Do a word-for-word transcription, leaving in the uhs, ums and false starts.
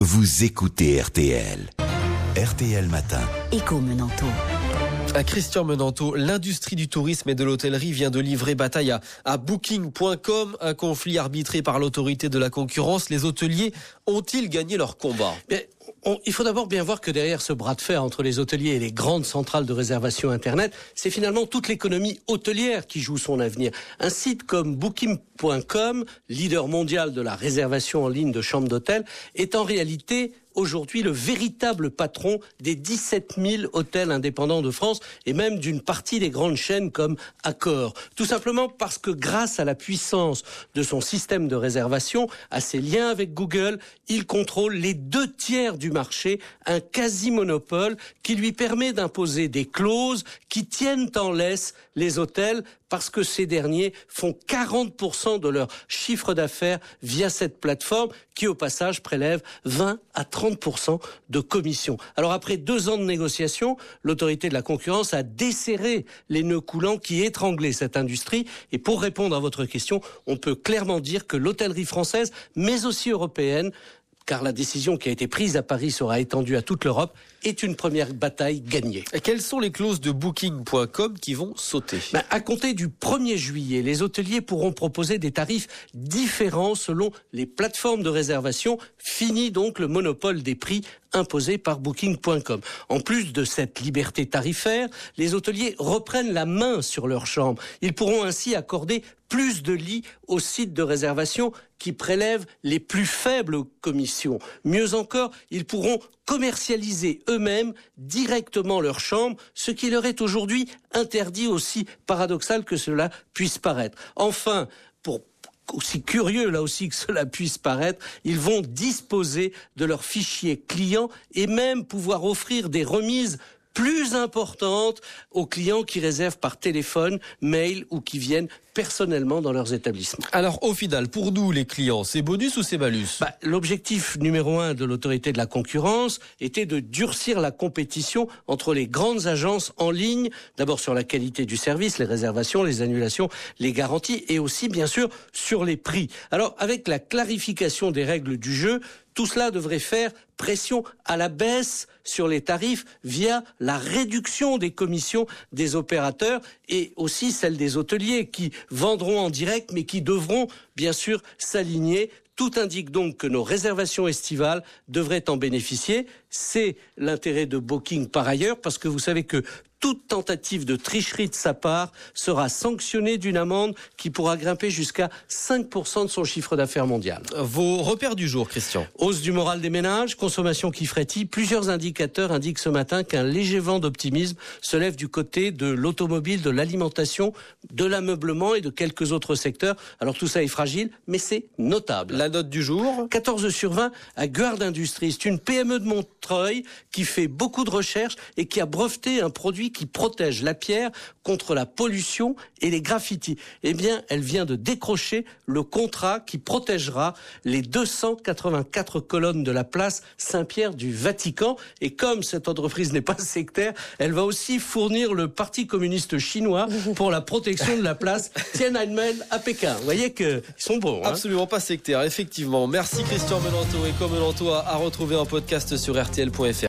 Vous écoutez R T L. R T L Matin. Écho Menanto. À Christian Menanto, l'industrie du tourisme et de l'hôtellerie vient de livrer bataille à, à Booking point com, un conflit arbitré par l'autorité de la concurrence. Les hôteliers ont-ils gagné leur combat ? Mais on, il faut d'abord bien voir que derrière ce bras de fer entre les hôteliers et les grandes centrales de réservation Internet, c'est finalement toute l'économie hôtelière qui joue son avenir. Un site comme Booking point com, leader mondial de la réservation en ligne de chambres d'hôtel, est en réalité aujourd'hui le véritable patron des dix-sept mille hôtels indépendants de France et même d'une partie des grandes chaînes comme Accor. Tout simplement parce que grâce à la puissance de son système de réservation, à ses liens avec Google, il contrôle les deux tiers du marché, un quasi-monopole qui lui permet d'imposer des clauses qui tiennent en laisse les hôtels parce que ces derniers font quarante pour cent de leur chiffre d'affaires via cette plateforme qui, au passage, prélève vingt à trente pour cent de commission. Alors, après deux ans de négociations, l'autorité de la concurrence a desserré les nœuds coulants qui étranglaient cette industrie. Et pour répondre à votre question, on peut clairement dire que l'hôtellerie française, mais aussi européenne, car la décision qui a été prise à Paris sera étendue à toute l'Europe, est une première bataille gagnée. Et quelles sont les clauses de Booking point com qui vont sauter ? Ben, à compter du premier juillet, les hôteliers pourront proposer des tarifs différents selon les plateformes de réservation. Fini donc le monopole des prix imposé par Booking point com. En plus de cette liberté tarifaire, les hôteliers reprennent la main sur leurs chambres. Ils pourront ainsi accorder plus de lits aux sites de réservation qui prélèvent les plus faibles commissions. Mieux encore, ils pourront commercialiser eux-mêmes directement leurs chambres, ce qui leur est aujourd'hui interdit, aussi paradoxal que cela puisse paraître. Enfin, pour aussi curieux là aussi que cela puisse paraître, ils vont disposer de leurs fichiers clients et même pouvoir offrir des remises plus importantes aux clients qui réservent par téléphone, mail ou qui viennent personnellement dans leurs établissements. Alors au final, pour nous les clients, c'est bonus ou c'est malus ? Bah, l'objectif numéro un de l'autorité de la concurrence était de durcir la compétition entre les grandes agences en ligne, d'abord sur la qualité du service, les réservations, les annulations, les garanties et aussi bien sûr sur les prix. Alors avec la clarification des règles du jeu, tout cela devrait faire pression à la baisse sur les tarifs via la réduction des commissions des opérateurs et aussi celle des hôteliers qui vendront en direct mais qui devront bien sûr s'aligner. Tout indique donc que nos réservations estivales devraient en bénéficier. C'est l'intérêt de Booking par ailleurs parce que vous savez que toute tentative de tricherie de sa part sera sanctionnée d'une amende qui pourra grimper jusqu'à cinq pour cent de son chiffre d'affaires mondial. Vos repères du jour, Christian. Hausse du moral des ménages, consommation qui frétille. Plusieurs indicateurs indiquent ce matin qu'un léger vent d'optimisme se lève du côté de l'automobile, de l'alimentation, de l'ameublement et de quelques autres secteurs. Alors tout ça est fragile, mais c'est notable. La note du jour ? quatorze sur vingt à Guard Industries. C'est une P M E de Montreuil qui fait beaucoup de recherches et qui a breveté un produit qui protège la pierre contre la pollution et les graffitis. Eh bien, elle vient de décrocher le contrat qui protégera les deux cent quatre-vingt-quatre colonnes de la place Saint-Pierre du Vatican. Et comme cette entreprise n'est pas sectaire, elle va aussi fournir le Parti communiste chinois pour la protection de la place Tiananmen à Pékin. Vous voyez qu'ils sont bons. Hein ? Absolument pas sectaire, effectivement. Merci Christian Menanto. Et comme Menanto à, à retrouver en podcast sur R T L point F R.